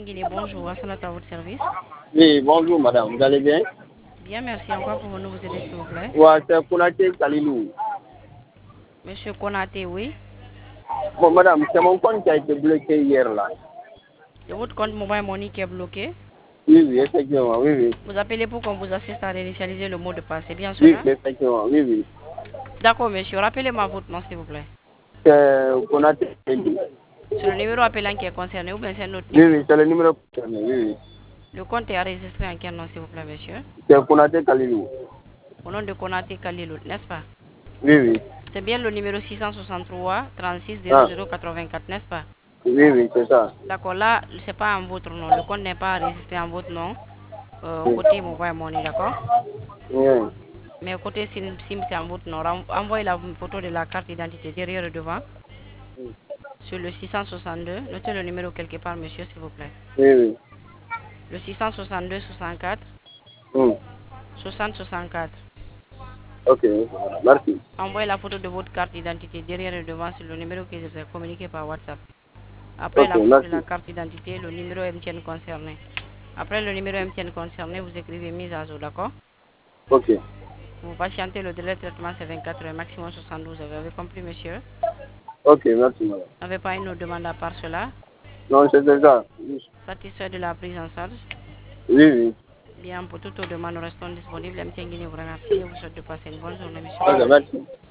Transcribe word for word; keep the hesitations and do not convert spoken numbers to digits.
Guinée, bonjour, Assalat à votre service. Oui, bonjour madame, vous allez bien? Bien, merci. En quoi pouvons-nous vous aider, s'il vous plaît? Ouais, c'est Konaté Kalilou. Monsieur Konaté, oui. Bon madame, c'est mon compte qui a été bloqué hier là. C'est votre compte Mobile Money qui est bloqué. Oui, oui, effectivement, oui, oui. Vous appelez pour qu'on vous assiste à réinitialiser le mot de passe, c'est bien Oui, cela? effectivement, oui, oui. D'accord, monsieur. Rappelez-moi votre nom, s'il vous plaît. C'est Konaté Kalilou. C'est le numéro appelant qui est concerné ou bien c'est un autre Oui, numéro? oui, c'est le numéro concerné, oui, oui. Le compte est enregistré en quel nom, s'il vous plaît, monsieur? C'est Konaté Kalilou. Au nom de Konaté Kalilou, n'est-ce pas? Oui, oui. C'est bien le numéro six cent soixante-trois trente-six Ah, zéro zéro quatre-vingt-quatre, n'est-ce pas? oui, oui, c'est ça. D'accord, là, c'est pas en votre nom. Le compte n'est pas enregistré en votre nom. Euh, Oui. côté Mobile Money, d'accord? Oui. Mais côté SIM, SIM c'est en votre nom. Ren- Envoyez la photo de la carte d'identité derrière et devant sur le six cent soixante-deux. Notez le numéro quelque part, monsieur, s'il vous plaît. Oui, oui. Le six cent soixante-deux soixante-quatre Hmm. soixante soixante-quatre. Ok, merci. Envoyez la photo de votre carte d'identité derrière et devant sur le numéro que je vous ai communiqué par WhatsApp. Après Ok, la photo de merci. la carte d'identité, le numéro M T N concerné. Après le numéro M T N concerné, vous écrivez mise à jour, d'accord? Ok. Vous patientez, le délai de traitement c'est vingt-quatre heures, maximum soixante-douze heures. Vous avez compris, monsieur? Ok, merci madame. Vous n'avez pas une autre demande à part cela? Non, c'est ça. Oui, Satisfait de la prise en charge? oui. Bien, pour toute autre demande, nous restons disponibles. M T N Guinée vous remercie et vous souhaite de passer une bonne journée, monsieur. Ok, Konaté. merci.